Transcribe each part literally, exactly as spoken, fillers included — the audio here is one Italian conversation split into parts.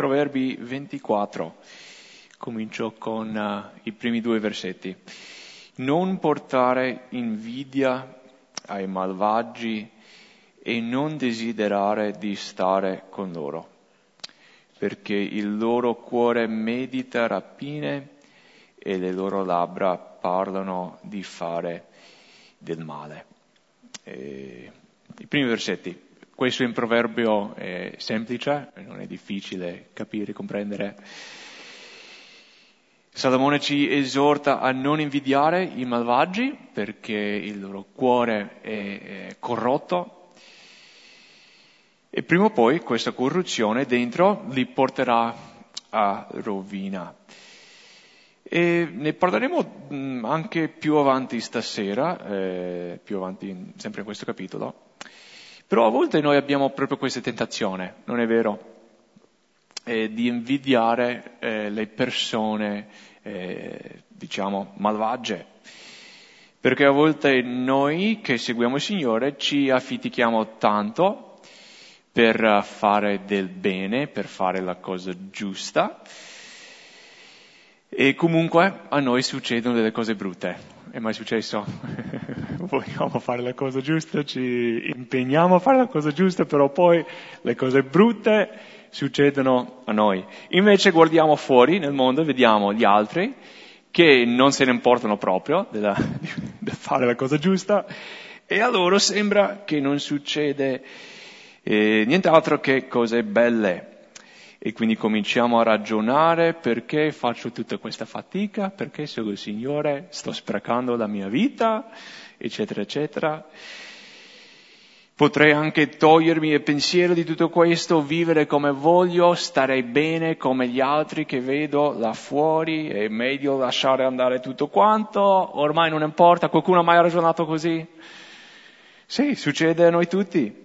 Proverbi ventiquattro, comincio con uh, i primi due versetti. Non portare invidia ai malvagi e non desiderare di stare con loro, perché il loro cuore medita rapine e le loro labbra parlano di fare del male. E i primi versetti. Questo è un proverbio è semplice, non è difficile capire, comprendere. Salomone ci esorta a non invidiare i malvagi perché il loro cuore è, è corrotto e prima o poi questa corruzione dentro li porterà a rovina. E ne parleremo anche più avanti stasera, eh, più avanti sempre in questo capitolo. Però a volte noi abbiamo proprio questa tentazione, non è vero? Eh, di invidiare eh, le persone, eh, diciamo, malvagie. Perché a volte noi che seguiamo il Signore ci affitichiamo tanto per fare del bene, per fare la cosa giusta, e comunque a noi succedono delle cose brutte. È mai successo? Vogliamo fare la cosa giusta, ci impegniamo a fare la cosa giusta, però poi le cose brutte succedono a noi. Invece guardiamo fuori nel mondo e vediamo gli altri che non se ne importano proprio della, di fare la cosa giusta e a loro sembra che non succede eh, nient'altro che cose belle. E quindi cominciamo a ragionare: perché faccio tutta questa fatica, perché seguo il Signore, sto sprecando la mia vita, eccetera, eccetera. Potrei anche togliermi il pensiero di tutto questo, vivere come voglio, stare bene come gli altri che vedo là fuori, è meglio lasciare andare tutto quanto, ormai non importa. Qualcuno ha mai ragionato così? Sì, succede a noi tutti.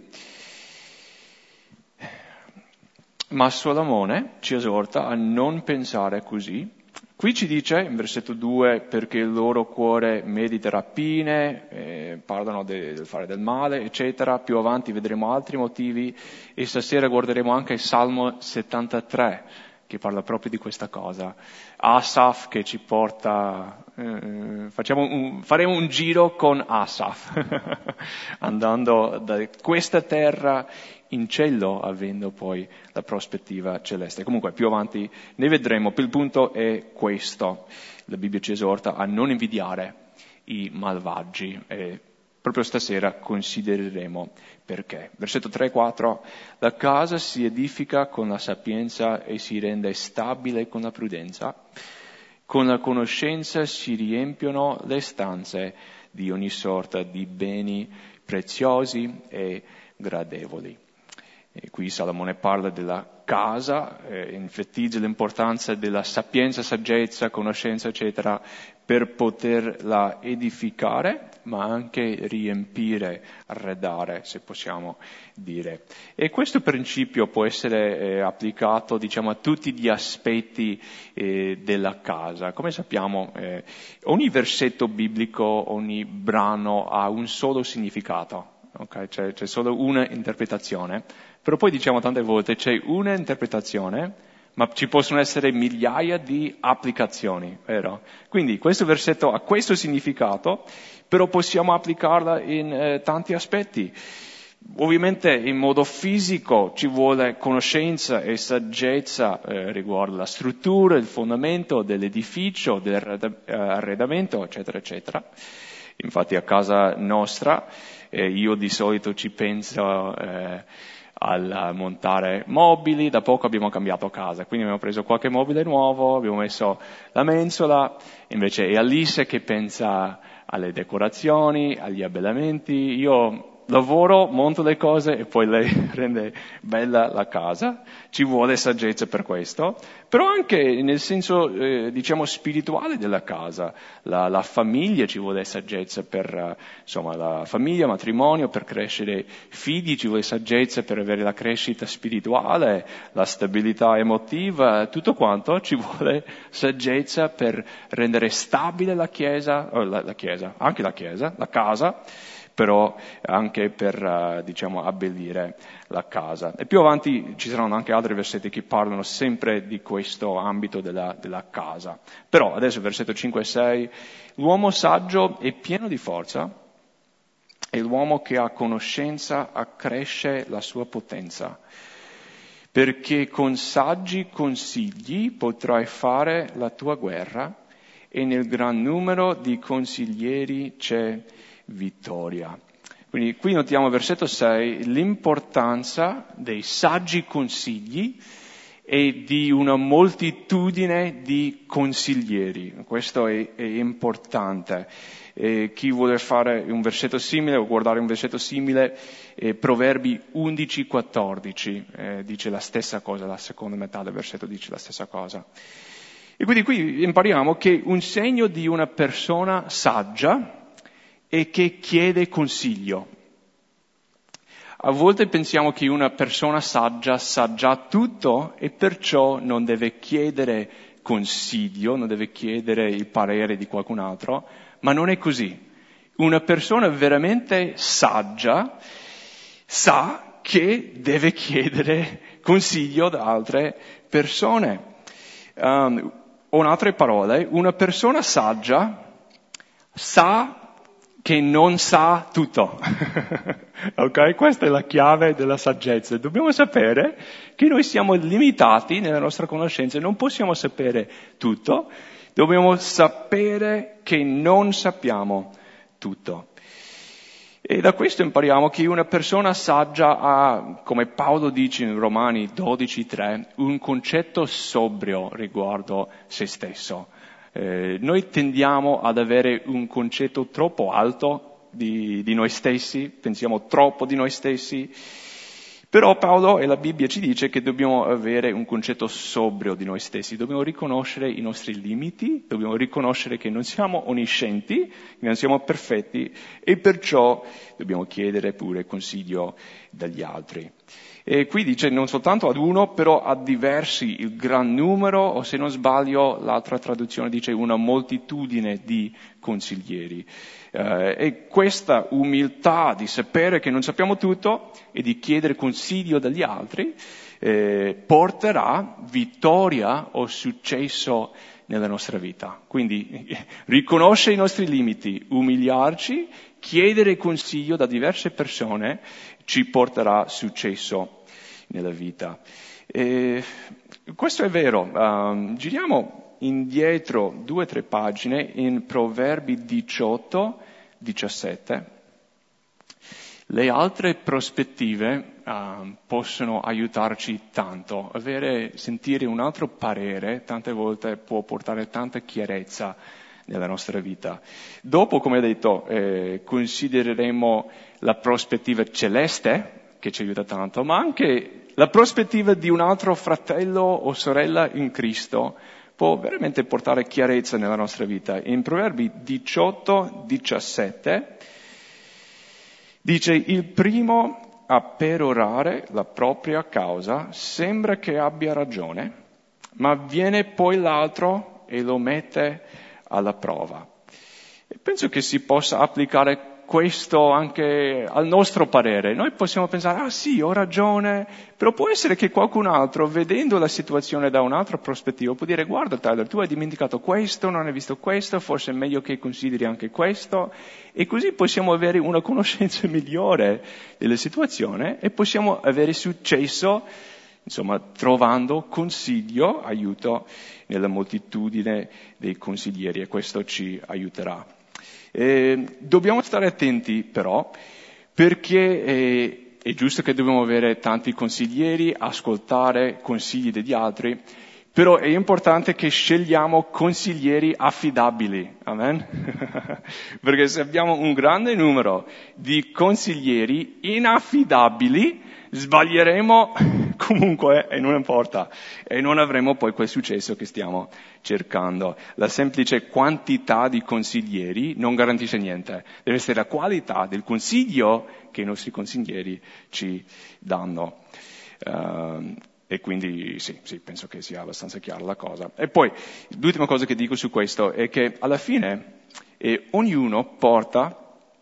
Ma Salomone ci esorta a non pensare così. Qui ci dice, in versetto due, perché il loro cuore medita rapine, eh, parlano de, del fare del male, eccetera. Più avanti vedremo altri motivi e stasera guarderemo anche il Salmo settantatré, che parla proprio di questa cosa. Asaf che ci porta, eh, facciamo un, faremo un giro con Asaf, andando da questa terra in cielo, avendo poi la prospettiva celeste. Comunque più avanti ne vedremo. Il punto è questo: la Bibbia ci esorta a non invidiare i malvagi e proprio stasera considereremo perché. Versetto tre e quattro: la casa si edifica con la sapienza e si rende stabile con la prudenza, con la conoscenza si riempiono le stanze di ogni sorta di beni preziosi e gradevoli. E qui Salomone parla della casa, eh, enfatizza l'importanza della sapienza, saggezza, conoscenza, eccetera, per poterla edificare, ma anche riempire, arredare, se possiamo dire. E questo principio può essere eh, applicato, diciamo, a tutti gli aspetti eh, della casa. Come sappiamo, eh, ogni versetto biblico, ogni brano ha un solo significato. Okay? C'è, c'è solo una interpretazione, però poi diciamo tante volte c'è una interpretazione, ma ci possono essere migliaia di applicazioni, vero? Quindi questo versetto ha questo significato, però possiamo applicarla in eh, tanti aspetti. Ovviamente in modo fisico ci vuole conoscenza e saggezza eh, riguardo la struttura, il fondamento dell'edificio, dell'arredamento, eccetera, eccetera. Infatti a casa nostra eh, io di solito ci penso eh, al montare mobili. Da poco abbiamo cambiato casa, quindi abbiamo preso qualche mobile nuovo, abbiamo messo la mensola, invece è Alice che pensa alle decorazioni, agli abbellamenti. Io lavoro, monto le cose e poi lei rende bella la casa. Ci vuole saggezza per questo, però anche nel senso eh, diciamo spirituale della casa. La, la famiglia ci vuole saggezza per uh, insomma la famiglia, matrimonio, per crescere figli ci vuole saggezza per avere la crescita spirituale, la stabilità emotiva, tutto quanto ci vuole saggezza per rendere stabile la chiesa, oh, la, la chiesa, anche la chiesa, la casa, però anche per, uh, diciamo, abbellire la casa. E più avanti ci saranno anche altri versetti che parlano sempre di questo ambito della, della casa. Però adesso versetto cinque e sei, l'uomo saggio è pieno di forza e l'uomo che ha conoscenza accresce la sua potenza, perché con saggi consigli potrai fare la tua guerra e nel gran numero di consiglieri c'è vittoria. Quindi qui notiamo versetto sei l'importanza dei saggi consigli e di una moltitudine di consiglieri. Questo è, è importante. E chi vuole fare un versetto simile o guardare un versetto simile, eh, Proverbi undici quattordici eh, dice la stessa cosa, la seconda metà del versetto dice la stessa cosa. E quindi qui impariamo che un segno di una persona saggia e che chiede consiglio. A volte pensiamo che una persona saggia sa già tutto e perciò non deve chiedere consiglio, non deve chiedere il parere di qualcun altro, ma non è così. Una persona veramente saggia sa che deve chiedere consiglio da altre persone. Um, o in altre parole, una persona saggia sa che non sa tutto. Ok? Questa è la chiave della saggezza. Dobbiamo sapere che noi siamo limitati nella nostra conoscenza, non possiamo sapere tutto, dobbiamo sapere che non sappiamo tutto. E da questo impariamo che una persona saggia ha, come Paolo dice in Romani dodici tre, un concetto sobrio riguardo se stesso. Eh, noi tendiamo ad avere un concetto troppo alto di, di noi stessi, pensiamo troppo di noi stessi, però Paolo e la Bibbia ci dice che dobbiamo avere un concetto sobrio di noi stessi, dobbiamo riconoscere i nostri limiti, dobbiamo riconoscere che non siamo onniscienti, che non siamo perfetti e perciò dobbiamo chiedere pure consiglio dagli altri. E qui dice non soltanto ad uno, però a diversi, il gran numero, o se non sbaglio l'altra traduzione dice una moltitudine di consiglieri. Eh, e questa umiltà di sapere che non sappiamo tutto e di chiedere consiglio dagli altri eh, porterà vittoria o successo nella nostra vita. Quindi riconoscere i nostri limiti, umiliarci, chiedere consiglio da diverse persone ci porterà successo nella vita. E questo è vero. Um, giriamo indietro due o tre pagine in Proverbi diciotto diciassette. Le altre prospettive uh, possono aiutarci tanto. Avere, sentire un altro parere tante volte può portare tanta chiarezza nella nostra vita. Dopo, come ho detto, eh, considereremo la prospettiva celeste, che ci aiuta tanto, ma anche la prospettiva di un altro fratello o sorella in Cristo può veramente portare chiarezza nella nostra vita. In Proverbi diciotto diciassette dice: il primo a perorare la propria causa sembra che abbia ragione, ma viene poi l'altro e lo mette alla prova. E penso che si possa applicare questo anche al nostro parere. Noi possiamo pensare, ah sì, ho ragione, però può essere che qualcun altro, vedendo la situazione da un'altra prospettiva, può dire, guarda Tyler, tu hai dimenticato questo, non hai visto questo, forse è meglio che consideri anche questo, e così possiamo avere una conoscenza migliore della situazione e possiamo avere successo, insomma, trovando consiglio, aiuto nella moltitudine dei consiglieri, e questo ci aiuterà. Eh, dobbiamo stare attenti però, perché eh, è giusto che dobbiamo avere tanti consiglieri, ascoltare consigli degli altri, però è importante che scegliamo consiglieri affidabili, amen? Perché se abbiamo un grande numero di consiglieri inaffidabili, sbaglieremo comunque e non importa, e non avremo poi quel successo che stiamo cercando. La semplice quantità di consiglieri non garantisce niente, deve essere la qualità del consiglio che i nostri consiglieri ci danno. Uh, e quindi sì, sì, penso che sia abbastanza chiara la cosa. E poi l'ultima cosa che dico su questo è che alla fine eh, ognuno porta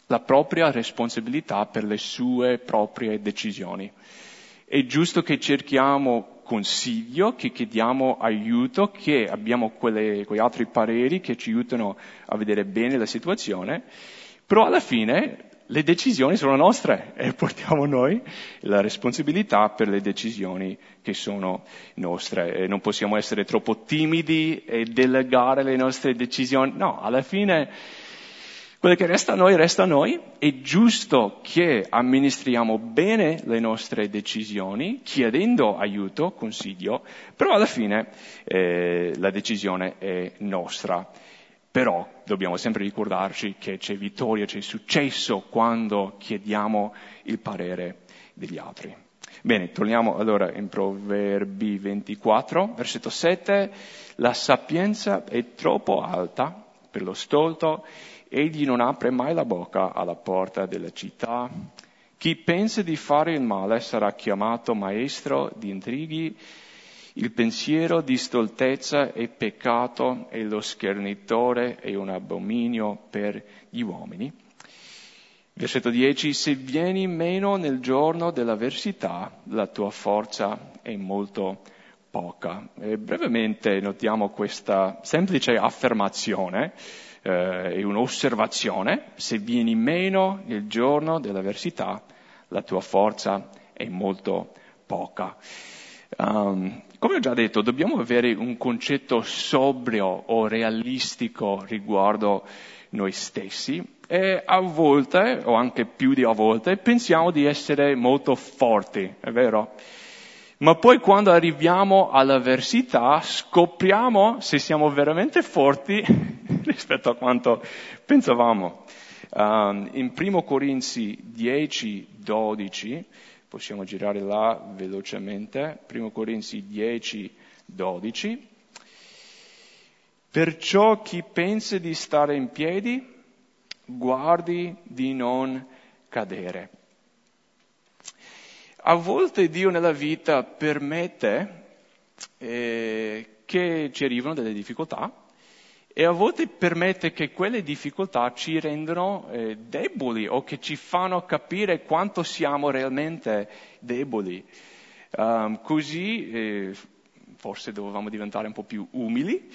la propria responsabilità per le sue proprie decisioni. È giusto che cerchiamo consiglio, che chiediamo aiuto, che abbiamo quelle, quei altri pareri che ci aiutano a vedere bene la situazione, però alla fine le decisioni sono nostre e portiamo noi la responsabilità per le decisioni che sono nostre. E non possiamo essere troppo timidi e delegare le nostre decisioni. No, alla fine quello che resta a noi, resta a noi. È giusto che amministriamo bene le nostre decisioni, chiedendo aiuto, consiglio, però alla fine eh, la decisione è nostra. Però dobbiamo sempre ricordarci che c'è vittoria, c'è successo quando chiediamo il parere degli altri. Bene, torniamo allora in Proverbi ventiquattro, versetto sette. La sapienza è troppo alta per lo stolto, egli non apre mai la bocca alla porta della città. Chi pensa di fare il male sarà chiamato maestro di intrighi. Il pensiero di stoltezza è peccato e lo schernitore è un abominio per gli uomini. Versetto dieci. Se vieni meno nel giorno dell'avversità, la tua forza è molto poca. E brevemente notiamo questa semplice affermazione eh, e un'osservazione. Se vieni meno nel giorno dell'avversità, la tua forza è molto poca. Um, come ho già detto, dobbiamo avere un concetto sobrio o realistico riguardo noi stessi e a volte, o anche più di a volte, pensiamo di essere molto forti, è vero? Ma poi quando arriviamo all'avversità scopriamo se siamo veramente forti rispetto a quanto pensavamo. Um, in primo Corinzi dieci dodici, possiamo girare là velocemente, primo Corinzi dieci dodici. Perciò chi pensa di stare in piedi, guardi di non cadere. A volte Dio nella vita permette eh, che ci arrivino delle difficoltà e a volte permette che quelle difficoltà ci rendano eh, deboli o che ci fanno capire quanto siamo realmente deboli. Um, così eh, forse dovevamo diventare un po' più umili,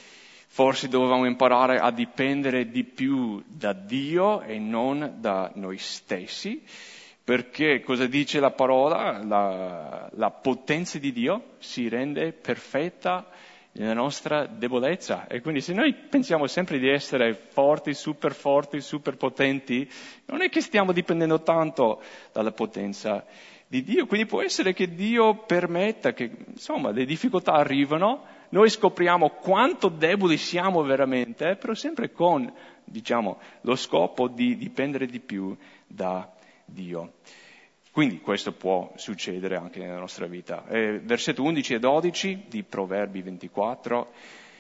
forse dovevamo imparare a dipendere di più da Dio e non da noi stessi, perché cosa dice la parola? La, la potenza di Dio si rende perfetta nella nostra debolezza. E quindi se noi pensiamo sempre di essere forti, super forti, super potenti, non è che stiamo dipendendo tanto dalla potenza di Dio. Quindi può essere che Dio permetta che, insomma, le difficoltà arrivano, noi scopriamo quanto deboli siamo veramente, però sempre con, diciamo, lo scopo di dipendere di più da Dio. Quindi questo può succedere anche nella nostra vita. Eh, versetto undici e dodici di Proverbi ventiquattro.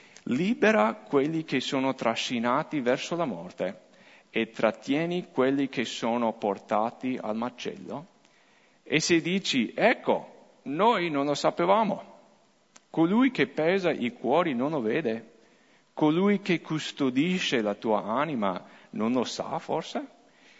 Libera quelli che sono trascinati verso la morte e trattieni quelli che sono portati al macello. E se dici, ecco, noi non lo sapevamo, colui che pesa i cuori non lo vede, colui che custodisce la tua anima non lo sa forse?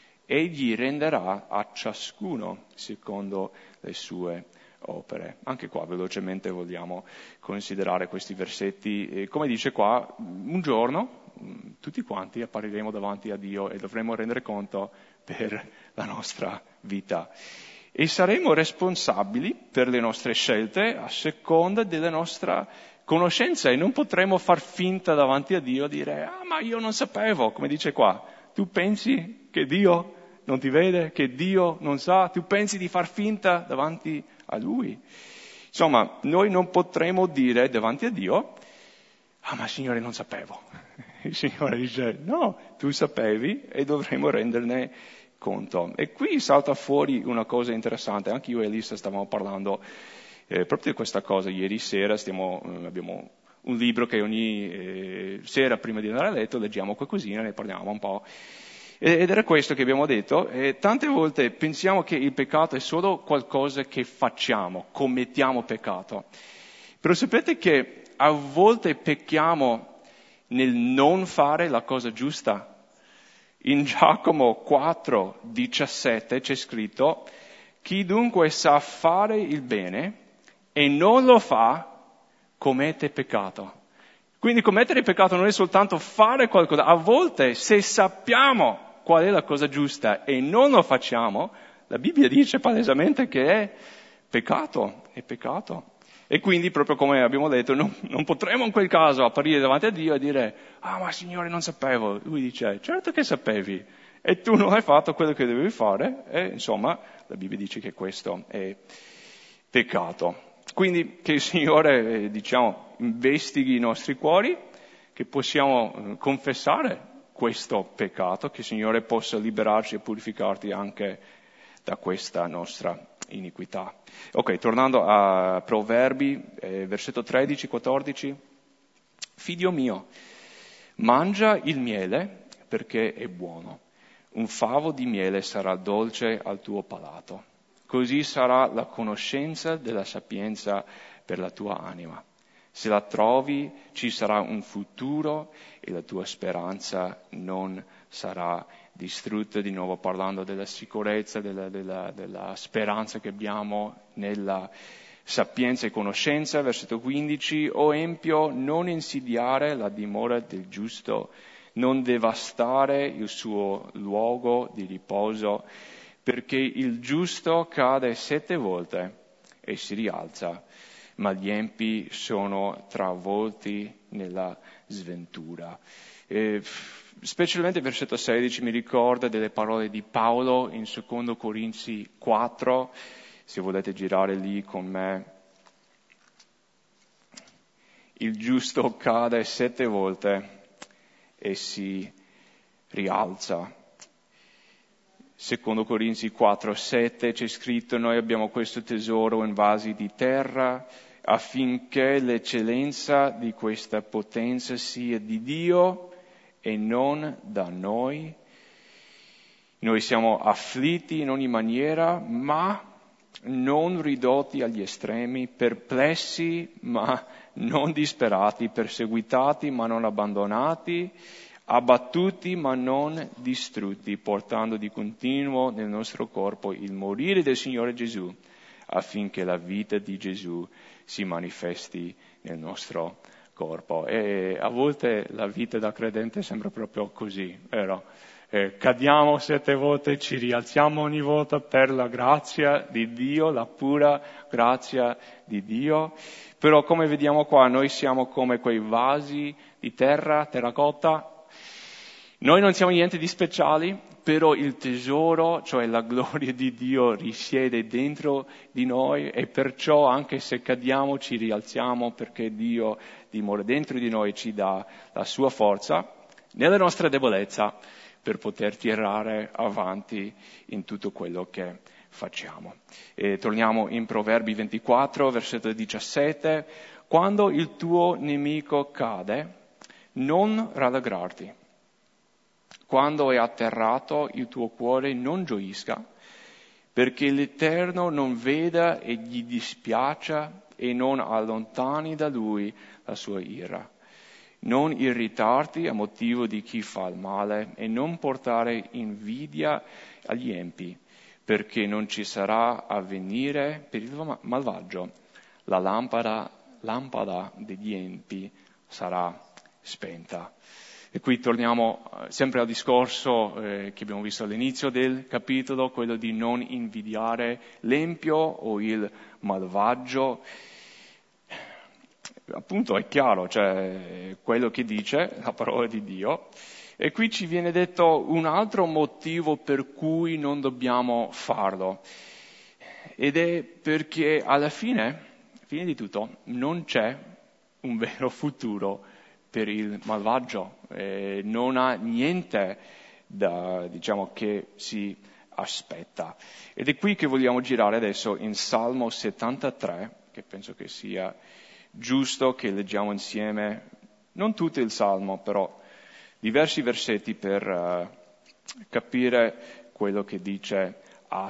Egli renderà a ciascuno secondo le sue opere. Anche qua velocemente vogliamo considerare questi versetti. E come dice qua, un giorno tutti quanti appariremo davanti a Dio e dovremo rendere conto per la nostra vita. E saremo responsabili per le nostre scelte a seconda della nostra conoscenza e non potremo far finta davanti a Dio e dire ah ma io non sapevo, come dice qua. Tu pensi che Dio non ti vede, che Dio non sa, tu pensi di far finta davanti a Lui. Insomma, noi non potremo dire davanti a Dio, ah ma Signore non sapevo. Il Signore dice, no, tu sapevi e dovremo renderne conto. E qui salta fuori una cosa interessante, anche io e Elisa stavamo parlando eh, proprio di questa cosa, ieri sera stiamo, eh, abbiamo un libro che ogni eh, sera prima di andare a letto leggiamo qualcosina, ne parliamo un po'. Ed era questo che abbiamo detto, e tante volte pensiamo che il peccato è solo qualcosa che facciamo, commettiamo peccato. Però sapete che a volte pecchiamo nel non fare la cosa giusta? In Giacomo quattro diciassette c'è scritto: chi dunque sa fare il bene e non lo fa, commette peccato. Quindi commettere il peccato non è soltanto fare qualcosa. A volte, se sappiamo qual è la cosa giusta e non lo facciamo, la Bibbia dice palesemente che è peccato, è peccato. E quindi, proprio come abbiamo detto, non, non potremo in quel caso apparire davanti a Dio e dire: ah, ma Signore, non sapevo. Lui dice: certo che sapevi, e tu non hai fatto quello che dovevi fare, e insomma, la Bibbia dice che questo è peccato. Quindi che il Signore, eh, diciamo, investighi i nostri cuori, che possiamo eh, confessare questo peccato, che il Signore possa liberarci e purificarti anche da questa nostra iniquità. Ok, tornando a Proverbi, eh, versetto tredici quattordici. Figlio mio, mangia il miele perché è buono. Un favo di miele sarà dolce al tuo palato. Così sarà la conoscenza della sapienza per la tua anima. Se la trovi, ci sarà un futuro e la tua speranza non sarà distrutta. Di nuovo parlando della sicurezza, della, della, della speranza che abbiamo nella sapienza e conoscenza. Versetto quindici. O empio, non insidiare la dimora del giusto, non devastare il suo luogo di riposo, perché il giusto cade sette volte e si rialza, ma gli empi sono travolti nella sventura. E, specialmente il versetto sedici mi ricorda delle parole di Paolo in secondo Corinzi quattro, se volete girare lì con me. Il giusto cade sette volte e si rialza. Secondo Corinzi quattro sette c'è scritto: noi abbiamo questo tesoro in vasi di terra, affinché l'eccellenza di questa potenza sia di Dio e non da noi. Noi siamo afflitti in ogni maniera, ma non ridotti agli estremi, perplessi ma non disperati, perseguitati ma non abbandonati, abbattuti ma non distrutti, portando di continuo nel nostro corpo il morire del Signore Gesù, affinché la vita di Gesù si manifesti nel nostro corpo. E a volte la vita da credente sembra proprio così, vero? Eh, cadiamo sette volte, ci rialziamo ogni volta per la grazia di Dio, la pura grazia di Dio. Però come vediamo qua, noi siamo come quei vasi di terra, terracotta. Noi non siamo niente di speciali, però il tesoro, cioè la gloria di Dio, risiede dentro di noi, e perciò anche se cadiamo ci rialziamo, perché Dio dimora dentro di noi e ci dà la sua forza nella nostra debolezza per poter tirare avanti in tutto quello che facciamo. E torniamo in Proverbi ventiquattro, versetto diciassette. Quando il tuo nemico cade, non rallegrarti. Quando è atterrato il tuo cuore, non gioisca, perché l'Eterno non veda e gli dispiaccia e non allontani da lui la sua ira. Non irritarti a motivo di chi fa il male e non portare invidia agli empi, perché non ci sarà avvenire per il malvagio. La lampada, lampada degli empi sarà spenta. E qui torniamo sempre al discorso eh, che abbiamo visto all'inizio del capitolo, quello di non invidiare l'empio o il malvagio. Appunto è chiaro, cioè quello che dice la parola di Dio. E qui ci viene detto un altro motivo per cui non dobbiamo farlo. Ed è perché alla fine, fine di tutto, non c'è un vero futuro per il malvagio. Eh, non ha niente da, diciamo, che si aspetta. Ed è qui che vogliamo girare adesso in Salmo settantatré, che penso che sia giusto che leggiamo insieme, non tutto il Salmo, però diversi versetti per uh, capire quello che dice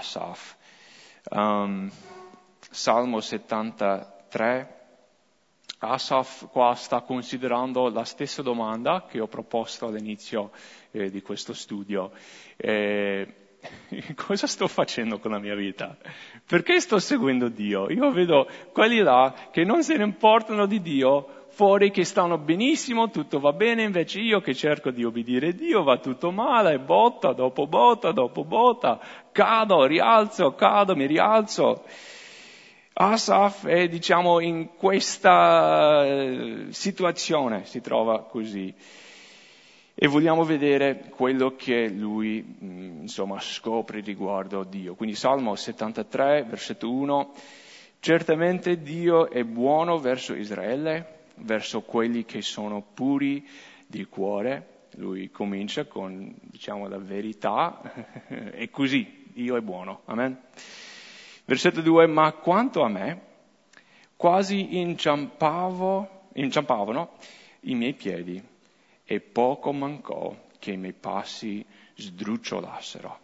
Asaf. Um, Salmo settantatré, Asaf qua sta considerando la stessa domanda che ho proposto all'inizio eh, di questo studio. Eh, cosa sto facendo con la mia vita? Perché sto seguendo Dio? Io vedo quelli là che non se ne importano di Dio, fuori che stanno benissimo, tutto va bene, invece io che cerco di obbedire Dio va tutto male, botta dopo botta dopo botta, cado, rialzo, cado, mi rialzo. Asaf è, diciamo, in questa situazione, si trova così. E vogliamo vedere quello che lui, insomma, scopre riguardo Dio. Quindi Salmo settantatré, versetto uno, certamente Dio è buono verso Israele, verso quelli che sono puri di cuore. Lui comincia con, diciamo, la verità, e così, Dio è buono. Amen. Versetto due, ma quanto a me, quasi inciampavo, inciampavano i miei piedi e poco mancò che i miei passi sdrucciolassero.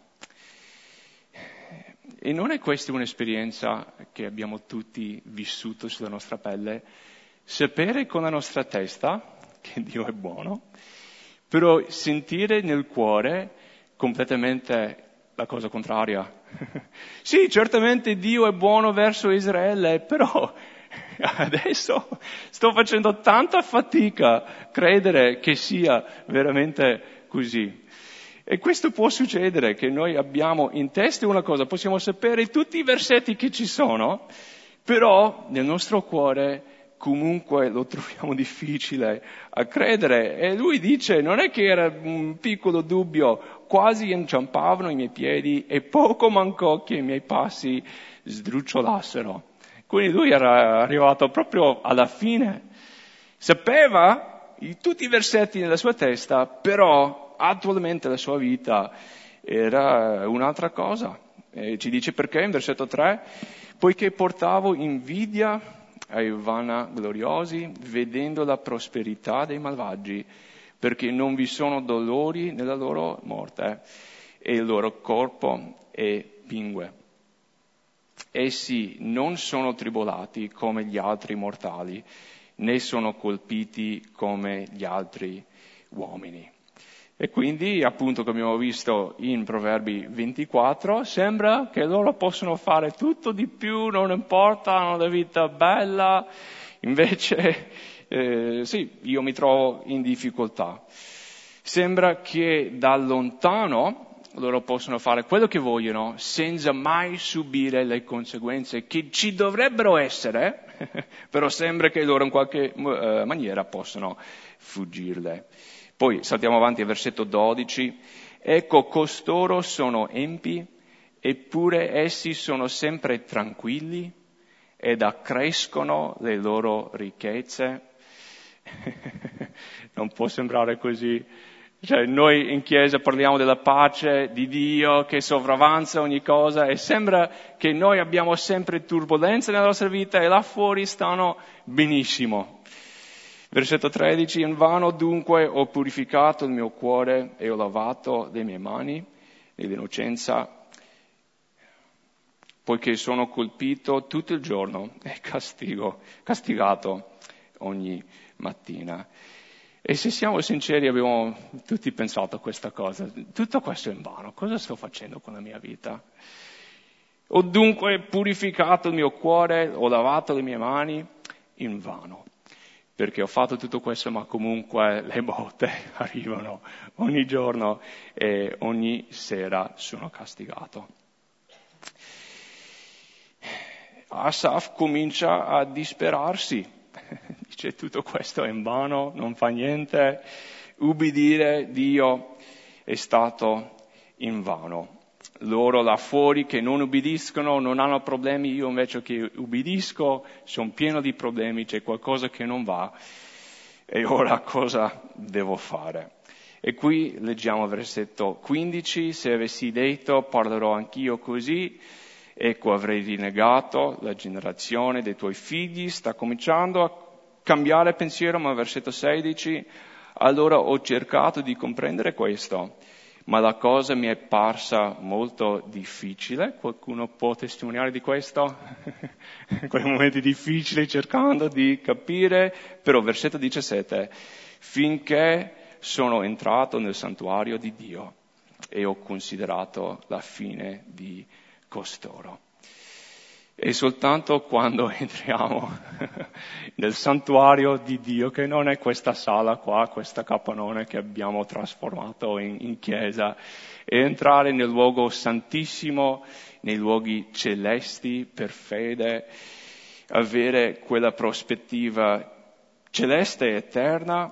E non è questa un'esperienza che abbiamo tutti vissuto sulla nostra pelle? Sapere con la nostra testa che Dio è buono, però sentire nel cuore completamente la cosa contraria. Sì, certamente Dio è buono verso Israele, però adesso sto facendo tanta fatica a credere che sia veramente così. E questo può succedere, che noi abbiamo in testa una cosa, possiamo sapere tutti i versetti che ci sono, però nel nostro cuore comunque lo troviamo difficile a credere. E lui dice, non è che era un piccolo dubbio, quasi inciampavano i miei piedi e poco mancò che i miei passi sdrucciolassero. Quindi lui era arrivato proprio alla fine. Sapeva tutti i versetti nella sua testa, però attualmente la sua vita era un'altra cosa. E ci dice perché in versetto tre, poiché portavo invidia ai vanagloriosi, vedendo la prosperità dei malvagi, perché non vi sono dolori nella loro morte, e il loro corpo è pingue. Essi non sono tribolati come gli altri mortali, né sono colpiti come gli altri uomini. E quindi, appunto, come abbiamo visto in Proverbi ventiquattro, sembra che loro possono fare tutto di più, non importa, hanno una vita bella, invece, eh, sì, io mi trovo in difficoltà. Sembra che da lontano loro possono fare quello che vogliono senza mai subire le conseguenze che ci dovrebbero essere, però sembra che loro in qualche uh, maniera possono fuggirle. Poi saltiamo avanti al versetto dodici. Ecco, costoro sono empi, eppure essi sono sempre tranquilli ed accrescono le loro ricchezze. Non può sembrare così. Cioè, noi in Chiesa parliamo della pace di Dio che sopravanza ogni cosa e sembra che noi abbiamo sempre turbolenze nella nostra vita e là fuori stanno benissimo. Versetto tredici, invano dunque ho purificato il mio cuore e ho lavato le mie mani nell'innocenza, poiché sono colpito tutto il giorno e castigo, castigato ogni mattina. E se siamo sinceri abbiamo tutti pensato a questa cosa, tutto questo è invano, cosa sto facendo con la mia vita? Ho dunque purificato il mio cuore, ho lavato le mie mani, invano. Perché ho fatto tutto questo, ma comunque le botte arrivano ogni giorno e ogni sera sono castigato. Asaf comincia a disperarsi, dice tutto questo è invano, non fa niente, ubbidire Dio è stato invano. Loro là fuori che non ubbidiscono, non hanno problemi, io invece che ubbidisco, sono pieno di problemi, c'è qualcosa che non va, e ora cosa devo fare? E qui leggiamo versetto quindici, se avessi detto parlerò anch'io così, ecco avrei rinnegato la generazione dei tuoi figli, sta cominciando a cambiare pensiero, ma versetto sedici, allora ho cercato di comprendere questo, ma la cosa mi è parsa molto difficile. Qualcuno può testimoniare di questo? In quei momenti difficili, cercando di capire, però versetto diciassette, finché sono entrato nel santuario di Dio e ho considerato la fine di costoro. E soltanto quando entriamo nel santuario di Dio, che non è questa sala qua, questa capannone che abbiamo trasformato in, in chiesa, e entrare nel luogo santissimo, nei luoghi celesti per fede, avere quella prospettiva celeste e eterna.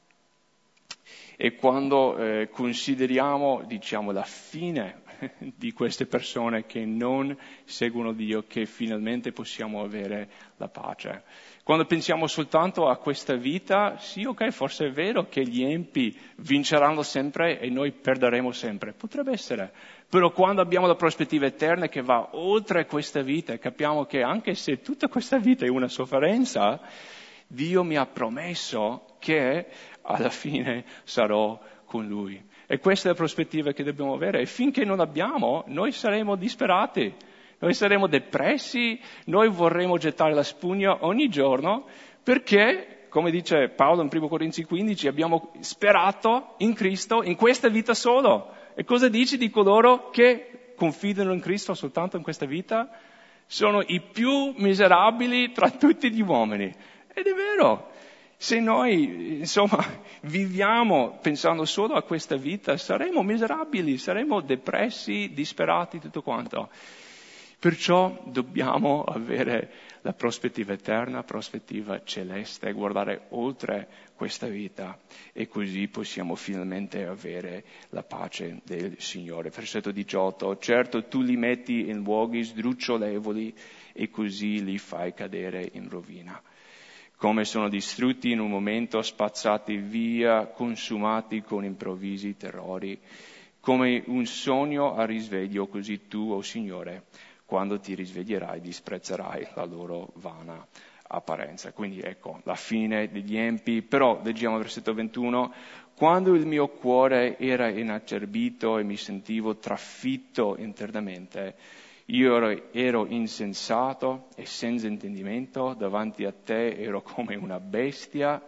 E quando eh, consideriamo, diciamo, la fine di queste persone che non seguono Dio, che finalmente possiamo avere la pace. Quando pensiamo soltanto a questa vita, sì, ok, forse è vero che gli empi vinceranno sempre e noi perderemo sempre, potrebbe essere, però quando abbiamo la prospettiva eterna che va oltre questa vita e capiamo che anche se tutta questa vita è una sofferenza, Dio mi ha promesso che alla fine sarò con Lui. E questa è la prospettiva che dobbiamo avere. E finché non abbiamo, noi saremo disperati, noi saremo depressi, noi vorremmo gettare la spugna ogni giorno, perché, come dice Paolo in primo Corinzi quindici, abbiamo sperato in Cristo in questa vita solo. E cosa dici di coloro che confidano in Cristo soltanto in questa vita? Sono i più miserabili tra tutti gli uomini. Ed è vero. Se noi, insomma, viviamo pensando solo a questa vita, saremo miserabili, saremo depressi, disperati, tutto quanto. Perciò dobbiamo avere la prospettiva eterna, prospettiva celeste, guardare oltre questa vita e così possiamo finalmente avere la pace del Signore. Versetto diciotto, certo tu li metti in luoghi sdrucciolevoli e così li fai cadere in rovina. Come sono distrutti in un momento, spazzati via, consumati con improvvisi terrori. Come un sogno a risveglio, così tu, o oh Signore, quando ti risveglierai, disprezzerai la loro vana apparenza. Quindi ecco, la fine degli empi. Però, leggiamo il versetto ventuno, quando il mio cuore era inacerbito e mi sentivo trafitto internamente, io ero, ero insensato e senza intendimento, davanti a te ero come una bestia,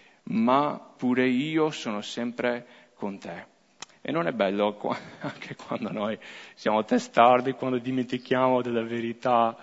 ma pure io sono sempre con te. E non è bello anche quando noi siamo testardi, quando dimentichiamo della verità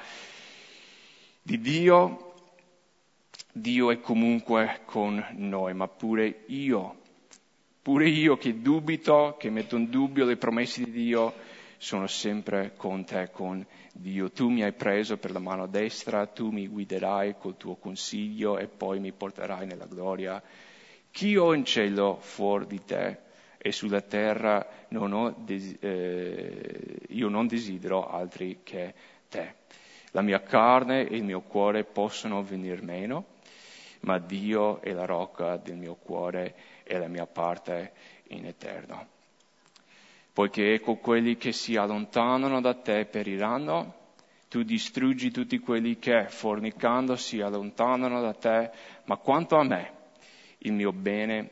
di Dio. Dio è comunque con noi, ma pure io, pure io che dubito, che metto in dubbio le promesse di Dio, sono sempre con te, con Dio. Tu mi hai preso per la mano destra, tu mi guiderai col tuo consiglio e poi mi porterai nella gloria. Chi ho in cielo fuori di te e sulla terra non ho des- eh, io non desidero altri che te. La mia carne e il mio cuore possono venir meno, ma Dio è la rocca del mio cuore e la mia parte in eterno. Poiché ecco quelli che si allontanano da te periranno, tu distruggi tutti quelli che, fornicando, si allontanano da te, ma quanto a me, il mio bene,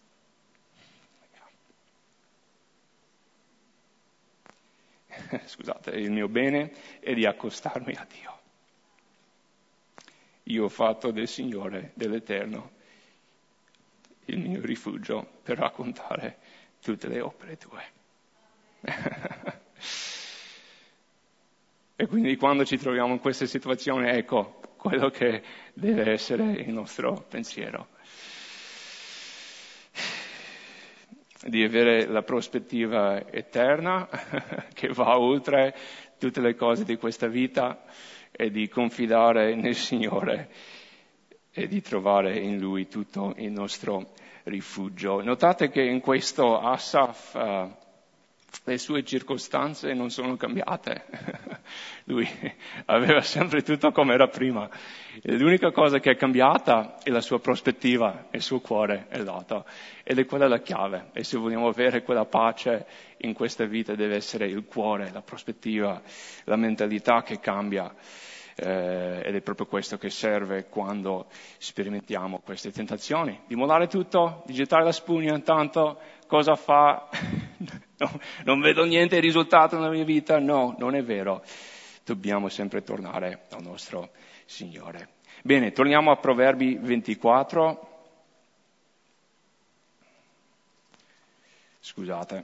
scusate, il mio bene è di accostarmi a Dio. Io ho fatto del Signore, dell'Eterno, il mio rifugio per raccontare tutte le opere tue. E quindi quando ci troviamo in questa situazione, ecco quello che deve essere il nostro pensiero, di avere la prospettiva eterna che va oltre tutte le cose di questa vita e di confidare nel Signore e di trovare in Lui tutto il nostro rifugio. Notate che in questo Asaf uh, le sue circostanze non sono cambiate. Lui aveva sempre tutto come era prima. E l'unica cosa che è cambiata è la sua prospettiva, il suo cuore è dato. Ed è quella la chiave. E se vogliamo avere quella pace in questa vita deve essere il cuore, la prospettiva, la mentalità che cambia. Eh, ed è proprio questo che serve quando sperimentiamo queste tentazioni. Di mollare tutto, di gettare la spugna intanto, cosa fa? no, non vedo niente risultato nella mia vita, no, non è vero. Dobbiamo sempre tornare al nostro Signore. Bene, torniamo a Proverbi ventiquattro. Scusate.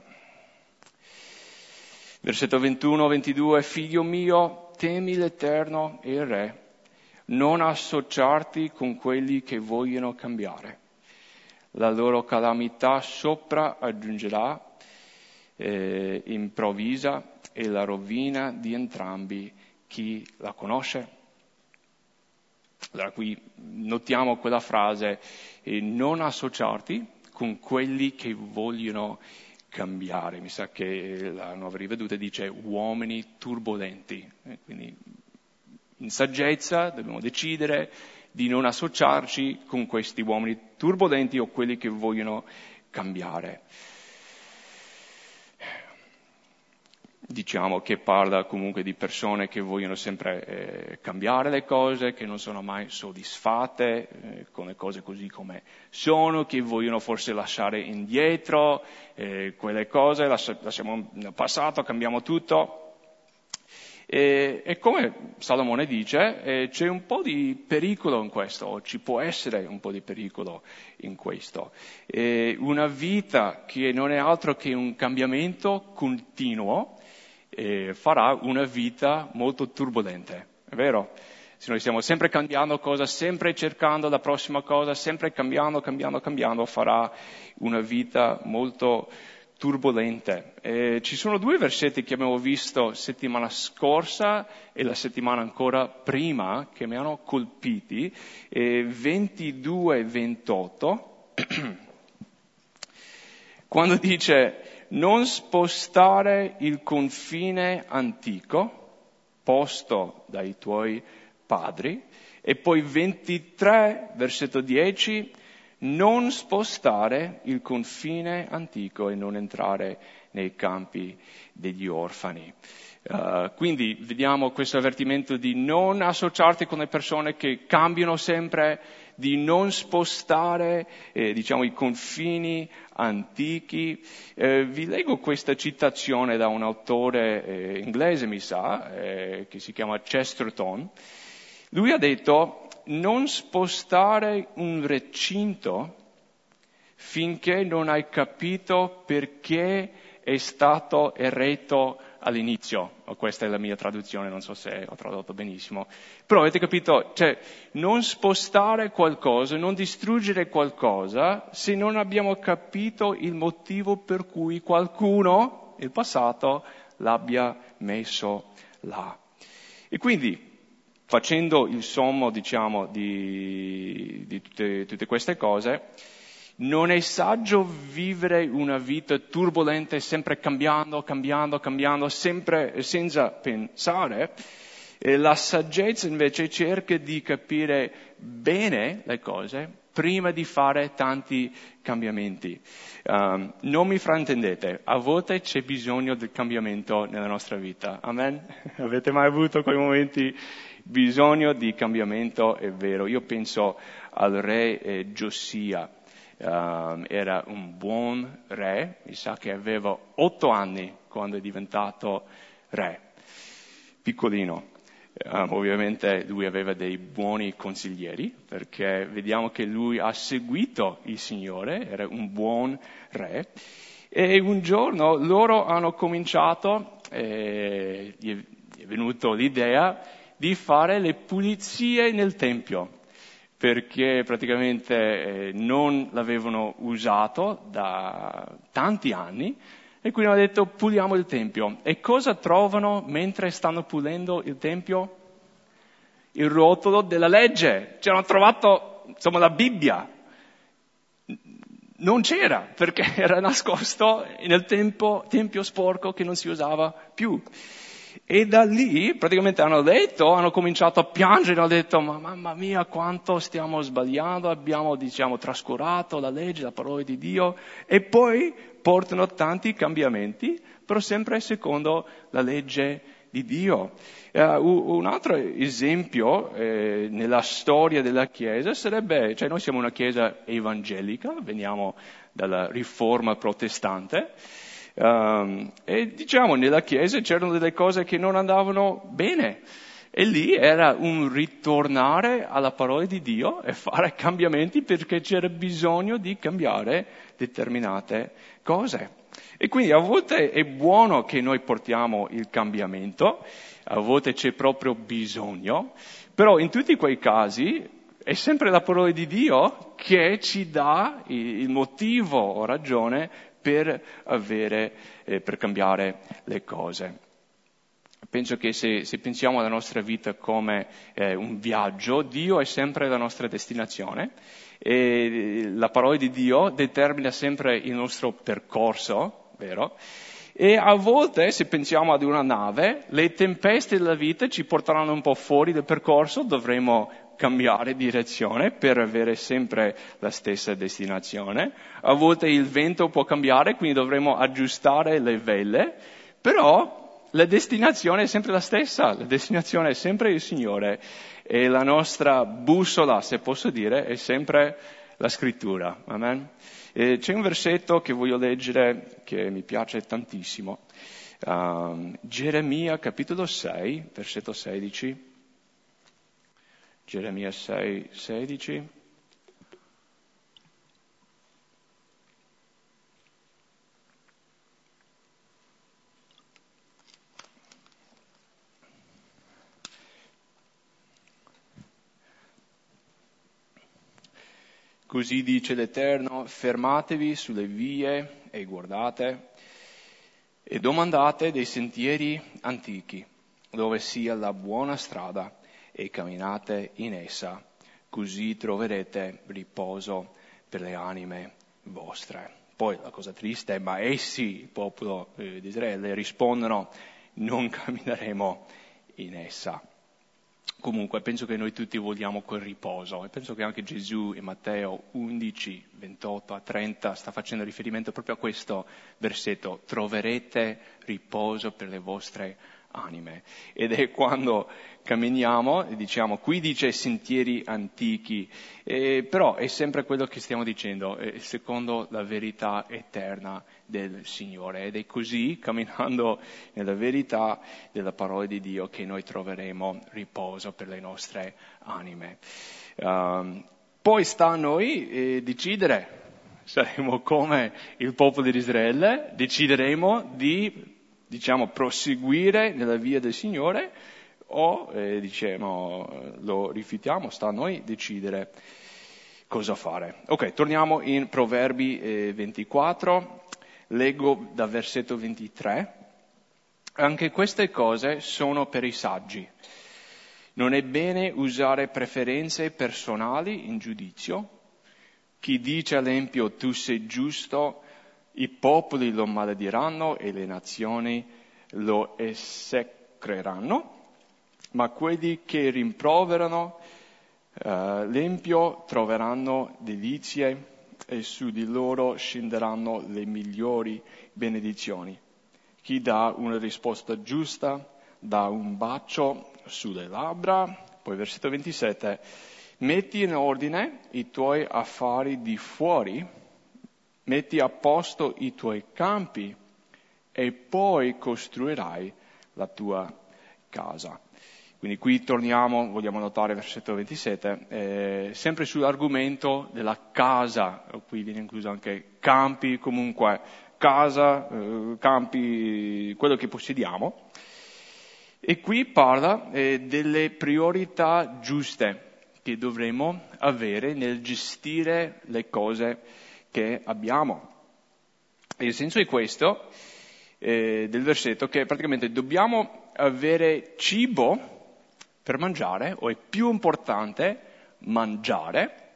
Versetto ventuno ventidue, figlio mio, temi l'Eterno e il Re, non associarti con quelli che vogliono cambiare. La loro calamità sopra aggiungerà eh, improvvisa e la rovina di entrambi chi la conosce. Allora qui notiamo quella frase, eh, non associarti con quelli che vogliono cambiare. Mi sa che la Nuova Riveduta dice uomini turbolenti, eh, quindi in saggezza dobbiamo decidere di non associarci con questi uomini turbolenti o quelli che vogliono cambiare. Diciamo che parla comunque di persone che vogliono sempre eh, cambiare le cose, che non sono mai soddisfatte eh, con le cose così come sono, che vogliono forse lasciare indietro eh, quelle cose, lascia, lasciamo nel passato, cambiamo tutto. E, e come Salomone dice, eh, c'è un po' di pericolo in questo, o ci può essere un po' di pericolo in questo. Eh, una vita che non è altro che un cambiamento continuo, eh, farà una vita molto turbolente, è vero? Se noi stiamo sempre cambiando cosa, sempre cercando la prossima cosa, sempre cambiando, cambiando, cambiando, farà una vita molto turbolente. Eh, ci sono due versetti che abbiamo visto settimana scorsa e la settimana ancora prima che mi hanno colpiti, eh, ventidue e ventotto, quando dice non spostare il confine antico posto dai tuoi padri, e poi ventitré, versetto dieci, non spostare il confine antico e non entrare nei campi degli orfani. Uh, quindi vediamo questo avvertimento di non associarti con le persone che cambiano sempre, di non spostare eh, diciamo i confini antichi. Eh, vi leggo questa citazione da un autore eh, inglese, mi sa, eh, che si chiama Chesterton. Lui ha detto: non spostare un recinto finché non hai capito perché è stato eretto all'inizio. Oh, questa è la mia traduzione, non so se ho tradotto benissimo. Però avete capito, cioè, non spostare qualcosa, non distruggere qualcosa se non abbiamo capito il motivo per cui qualcuno, nel passato, l'abbia messo là. E quindi, facendo il sommo, diciamo, di, di tutte, tutte queste cose, non è saggio vivere una vita turbolente, sempre cambiando, cambiando, cambiando, sempre senza pensare. E la saggezza invece cerca di capire bene le cose prima di fare tanti cambiamenti. Um, non mi fraintendete, a volte c'è bisogno del cambiamento nella nostra vita. Amen? Avete mai avuto quei momenti? Bisogno di cambiamento, è vero. Io penso al re eh, Giosia. Um, era un buon re, mi sa che aveva otto anni quando è diventato re, piccolino. Um, ovviamente lui aveva dei buoni consiglieri, perché vediamo che lui ha seguito il Signore, era un buon re. E un giorno loro hanno cominciato, eh, gli è venuto l'idea di fare le pulizie nel Tempio, perché praticamente eh, non l'avevano usato da tanti anni, e quindi hanno detto puliamo il Tempio. E cosa trovano mentre stanno pulendo il Tempio? Il rotolo della legge. Ci hanno trovato, insomma, la Bibbia. Non c'era, perché era nascosto nel tempo, tempio sporco che non si usava più. E da lì praticamente hanno detto, hanno cominciato a piangere, hanno detto ma mamma mia quanto stiamo sbagliando, abbiamo diciamo trascurato la legge, la parola di Dio, e poi portano tanti cambiamenti, però sempre secondo la legge di Dio. Uh, un altro esempio eh, nella storia della Chiesa sarebbe, cioè noi siamo una Chiesa evangelica, veniamo dalla riforma protestante. Um, e diciamo, nella Chiesa c'erano delle cose che non andavano bene. E lì era un ritornare alla parola di Dio e fare cambiamenti perché c'era bisogno di cambiare determinate cose. E quindi a volte è buono che noi portiamo il cambiamento, a volte c'è proprio bisogno, però in tutti quei casi è sempre la parola di Dio che ci dà il motivo o ragione per avere, eh, per cambiare le cose. Penso che se, se pensiamo alla nostra vita come eh, un viaggio, Dio è sempre la nostra destinazione e la parola di Dio determina sempre il nostro percorso, vero? E a volte, se pensiamo ad una nave, le tempeste della vita ci porteranno un po' fuori del percorso, dovremo cambiare direzione per avere sempre la stessa destinazione. A volte il vento può cambiare, quindi dovremo aggiustare le vele, però la destinazione è sempre la stessa, la destinazione è sempre il Signore e la nostra bussola, se posso dire, è sempre la Scrittura. Amen? E c'è un versetto che voglio leggere che mi piace tantissimo, um, Geremia capitolo sei, versetto sedici. Geremia sei, sedici. Così dice l'Eterno, fermatevi sulle vie e guardate e domandate dei sentieri antichi, dove sia la buona strada, e camminate in essa, così troverete riposo per le anime vostre. Poi la cosa triste è, ma essi, il popolo eh, di Israele, rispondono, non cammineremo in essa. Comunque penso che noi tutti vogliamo quel riposo e penso che anche Gesù in Matteo undici, ventotto a trenta sta facendo riferimento proprio a questo versetto, troverete riposo per le vostre anime. Ed è quando camminiamo e diciamo, qui dice sentieri antichi, eh, però è sempre quello che stiamo dicendo, eh, secondo la verità eterna del Signore. Ed è così, camminando nella verità della parola di Dio, che noi troveremo riposo per le nostre anime. Um, poi sta a noi eh, decidere, saremo come il popolo di Israele, decideremo di diciamo, proseguire nella via del Signore o, eh, diciamo, lo rifiutiamo, sta a noi decidere cosa fare. Ok, torniamo in Proverbi eh, ventiquattro, leggo dal versetto ventitré. Anche queste cose sono per i saggi. Non è bene usare preferenze personali in giudizio. Chi dice all'empio tu sei giusto, i popoli lo malediranno e le nazioni lo esecreranno, ma quelli che rimproverano uh, l'empio troveranno delizie e su di loro scenderanno le migliori benedizioni. Chi dà una risposta giusta dà un bacio sulle labbra. Poi versetto ventisette, metti in ordine i tuoi affari di fuori, metti a posto i tuoi campi e poi costruirai la tua casa. Quindi qui torniamo, vogliamo notare versetto ventisette, eh, sempre sull'argomento della casa, qui viene incluso anche campi, comunque casa, eh, campi, quello che possediamo. E qui parla eh, delle priorità giuste che dovremo avere nel gestire le cose che abbiamo. E il senso è questo, eh, del versetto, che praticamente dobbiamo avere cibo per mangiare, o è più importante mangiare,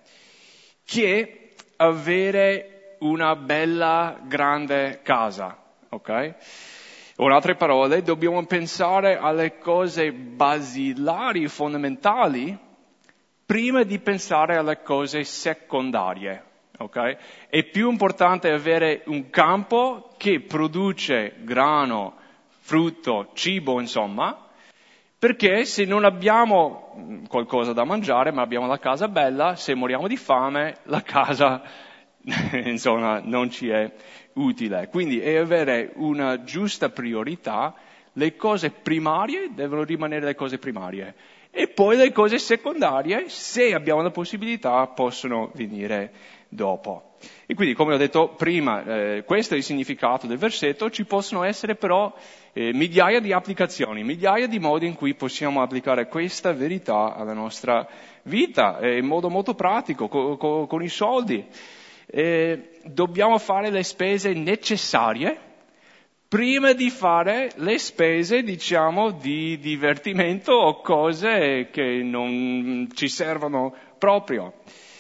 che avere una bella grande casa, ok? O in altre parole, dobbiamo pensare alle cose basilari, fondamentali, prima di pensare alle cose secondarie. Okay? È più importante avere un campo che produce grano, frutto, cibo, insomma, perché se non abbiamo qualcosa da mangiare, ma abbiamo la casa bella, se moriamo di fame, la casa insomma non ci è utile. Quindi è avere una giusta priorità, le cose primarie devono rimanere le cose primarie e poi le cose secondarie, se abbiamo la possibilità, possono venire dopo. E quindi, come ho detto prima, eh, questo è il significato del versetto. Ci possono essere però eh, migliaia di applicazioni, migliaia di modi in cui possiamo applicare questa verità alla nostra vita, eh, in modo molto pratico, co- co- con i soldi. Eh, dobbiamo fare le spese necessarie prima di fare le spese, diciamo, di divertimento o cose che non ci servono proprio.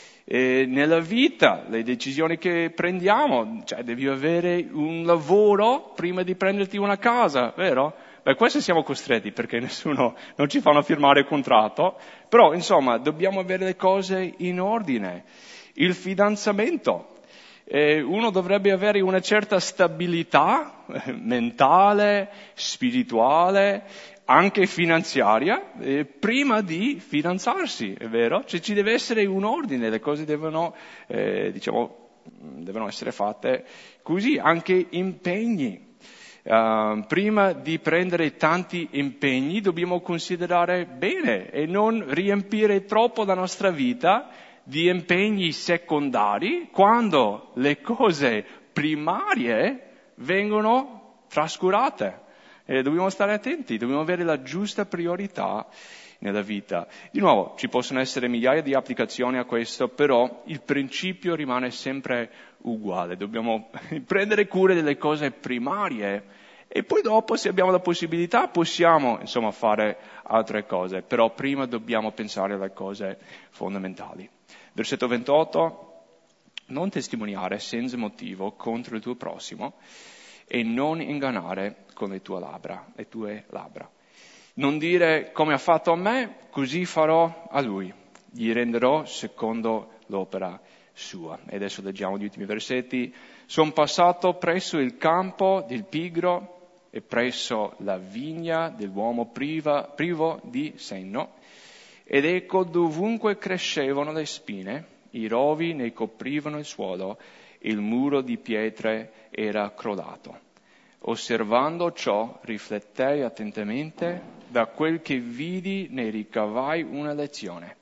E nella vita, le decisioni che prendiamo, cioè devi avere un lavoro prima di prenderti una casa, vero? Beh, questo siamo costretti perché nessuno non ci fanno firmare il contratto, però insomma dobbiamo avere le cose in ordine. Il fidanzamento. Eh, uno dovrebbe avere una certa stabilità eh, mentale, spirituale, anche finanziaria, eh, prima di fidanzarsi, è vero? Cioè ci deve essere un ordine, le cose devono, eh, diciamo, devono essere fatte così, anche impegni. Uh, prima di prendere tanti impegni dobbiamo considerare bene e non riempire troppo la nostra vita di impegni secondari quando le cose primarie vengono trascurate. E dobbiamo stare attenti, dobbiamo avere la giusta priorità nella vita. Di nuovo, ci possono essere migliaia di applicazioni a questo, però il principio rimane sempre uguale. Dobbiamo prendere cura delle cose primarie e poi dopo, se abbiamo la possibilità, possiamo insomma fare altre cose, però prima dobbiamo pensare alle cose fondamentali. Versetto ventotto, non testimoniare senza motivo contro il tuo prossimo e non ingannare con le tue labbra, le tue labbra. Non dire come ha fatto a me, così farò a lui, gli renderò secondo l'opera sua. E adesso leggiamo gli ultimi versetti. Sono passato presso il campo del pigro e presso la vigna dell'uomo priva, privo di senno, ed ecco dovunque crescevano le spine, i rovi ne coprivano il suolo, il muro di pietre era crollato. Osservando ciò, riflettei attentamente, da quel che vidi ne ricavai una lezione.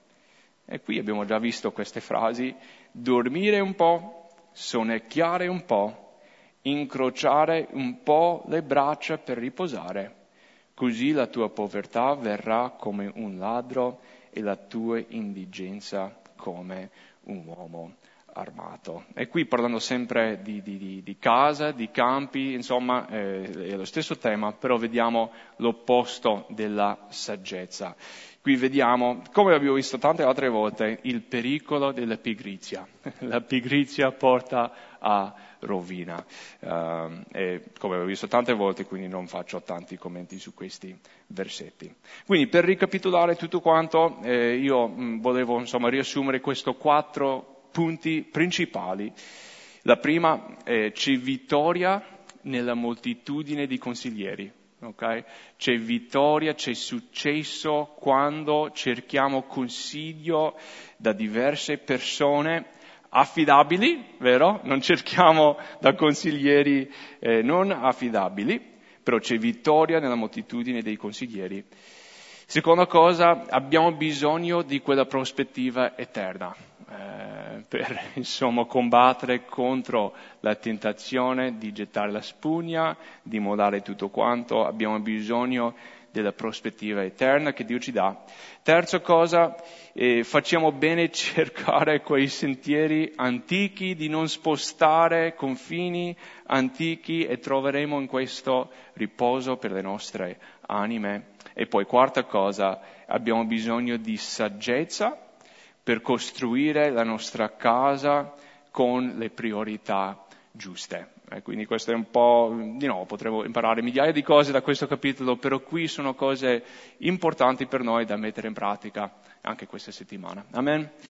E qui abbiamo già visto queste frasi: dormire un po', sonnecchiare un po', incrociare un po' le braccia per riposare. Così la tua povertà verrà come un ladro e la tua indigenza come un uomo armato. E qui parlando sempre di, di, di casa, di campi, insomma eh, è lo stesso tema, però vediamo l'opposto della saggezza. Qui vediamo, come abbiamo visto tante altre volte, il pericolo della pigrizia. La pigrizia porta a rovina. Uh, e come abbiamo visto tante volte, quindi non faccio tanti commenti su questi versetti. Quindi per ricapitolare tutto quanto, eh, io mh, volevo insomma riassumere questi quattro punti principali. La prima, eh, c'è vittoria nella moltitudine di consiglieri. Okay? C'è vittoria, c'è successo quando cerchiamo consiglio da diverse persone affidabili, vero? Non cerchiamo da consiglieri eh, non affidabili, però c'è vittoria nella moltitudine dei consiglieri. Seconda cosa, abbiamo bisogno di quella prospettiva eterna. Eh, per insomma combattere contro la tentazione di gettare la spugna, di mollare tutto quanto, abbiamo bisogno della prospettiva eterna che Dio ci dà. Terza cosa, eh, facciamo bene cercare quei sentieri antichi, di non spostare confini antichi e troveremo in questo riposo per le nostre anime. E poi quarta cosa, abbiamo bisogno di saggezza per costruire la nostra casa con le priorità giuste. E quindi questo è un po', di nuovo, potremmo imparare migliaia di cose da questo capitolo, però qui sono cose importanti per noi da mettere in pratica anche questa settimana. Amen.